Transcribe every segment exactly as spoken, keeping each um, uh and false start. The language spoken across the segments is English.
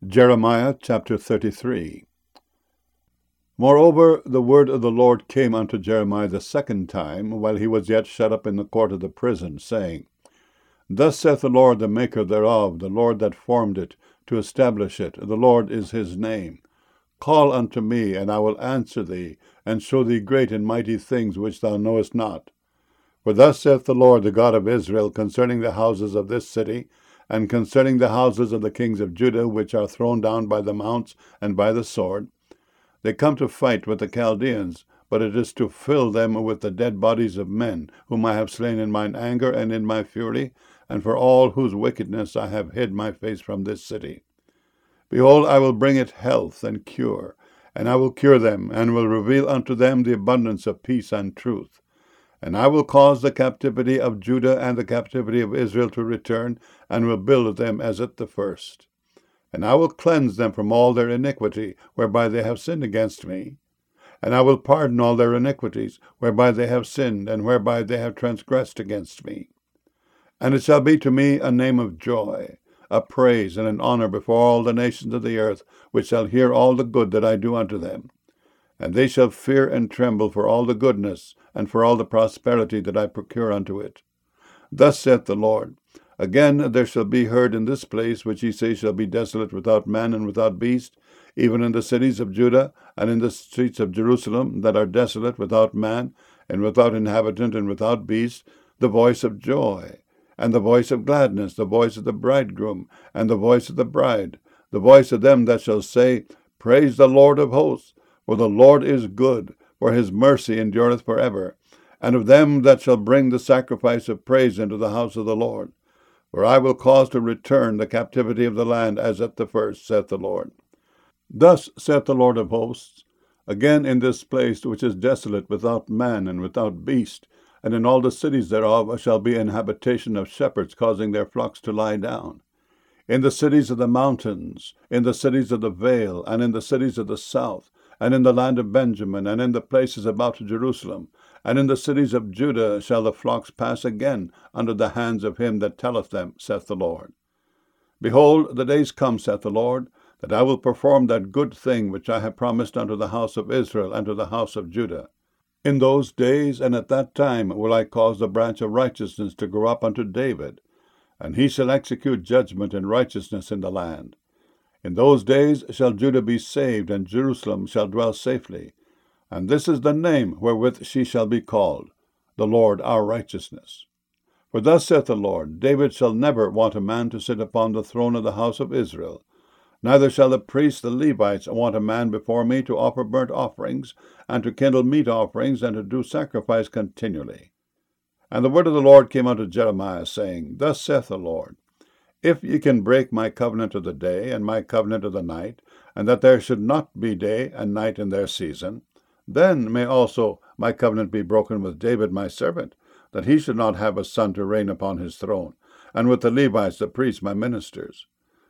Jeremiah chapter thirty-three. Moreover, the word of the Lord came unto Jeremiah the second time, while he was yet shut up in the court of the prison, saying, Thus saith the Lord, the maker thereof, the Lord that formed it, to establish it. The Lord is his name. Call unto me, and I will answer thee, and show thee great and mighty things which thou knowest not. For thus saith the Lord, the God of Israel, concerning the houses of this city, and concerning the houses of the kings of Judah, which are thrown down by the mounts and by the sword. They come to fight with the Chaldeans, but it is to fill them with the dead bodies of men, whom I have slain in mine anger and in my fury, and for all whose wickedness I have hid my face from this city. Behold, I will bring it health and cure, and I will cure them, and will reveal unto them the abundance of peace and truth. And I will cause the captivity of Judah and the captivity of Israel to return, and will build them as at the first. And I will cleanse them from all their iniquity, whereby they have sinned against me. And I will pardon all their iniquities, whereby they have sinned, and whereby they have transgressed against me. And it shall be to me a name of joy, a praise and an honor before all the nations of the earth, which shall hear all the good that I do unto them. And they shall fear and tremble for all the goodness, and for all the prosperity that I procure unto it. Thus saith the Lord, Again there shall be heard in this place, which ye say shall be desolate without man and without beast, even in the cities of Judah, and in the streets of Jerusalem, that are desolate without man, and without inhabitant, and without beast, the voice of joy, and the voice of gladness, the voice of the bridegroom, and the voice of the bride, the voice of them that shall say, Praise the Lord of hosts, for the Lord is good, for his mercy endureth for ever, and of them that shall bring the sacrifice of praise into the house of the Lord. For I will cause to return the captivity of the land as at the first, saith the Lord. Thus saith the Lord of hosts, Again in this place which is desolate without man and without beast, and in all the cities thereof shall be an habitation of shepherds causing their flocks to lie down. In the cities of the mountains, in the cities of the vale, and in the cities of the south, and in the land of Benjamin, and in the places about Jerusalem, and in the cities of Judah shall the flocks pass again under the hands of him that telleth them, saith the Lord. Behold, the days come, saith the Lord, that I will perform that good thing which I have promised unto the house of Israel and to the house of Judah. In those days and at that time will I cause the branch of righteousness to grow up unto David, and he shall execute judgment and righteousness in the land. In those days shall Judah be saved, and Jerusalem shall dwell safely. And this is the name wherewith she shall be called, the Lord our righteousness. For thus saith the Lord, David shall never want a man to sit upon the throne of the house of Israel. Neither shall the priests, the Levites, want a man before me to offer burnt offerings, and to kindle meat offerings, and to do sacrifice continually. And the word of the Lord came unto Jeremiah, saying, Thus saith the Lord, If ye can break my covenant of the day, and my covenant of the night, and that there should not be day and night in their season, then may also my covenant be broken with David my servant, that he should not have a son to reign upon his throne, and with the Levites the priests my ministers.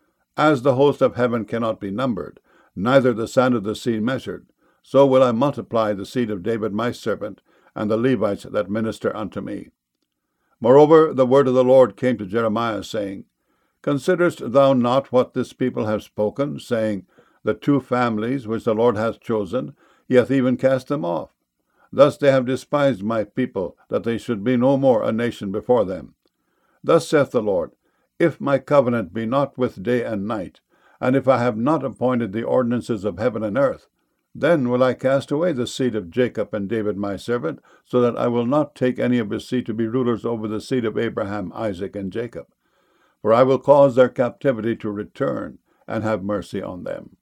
As the host of heaven cannot be numbered, neither the sand of the sea measured, so will I multiply the seed of David my servant, and the Levites that minister unto me. Moreover, the word of the Lord came to Jeremiah, saying, Considerest thou not what this people have spoken, saying, The two families which the Lord hath chosen, he hath even cast them off. Thus they have despised my people, that they should be no more a nation before them. Thus saith the Lord, If my covenant be not with day and night, and if I have not appointed the ordinances of heaven and earth, then will I cast away the seed of Jacob and David my servant, so that I will not take any of his seed to be rulers over the seed of Abraham, Isaac, and Jacob. For I will cause their captivity to return, and have mercy on them.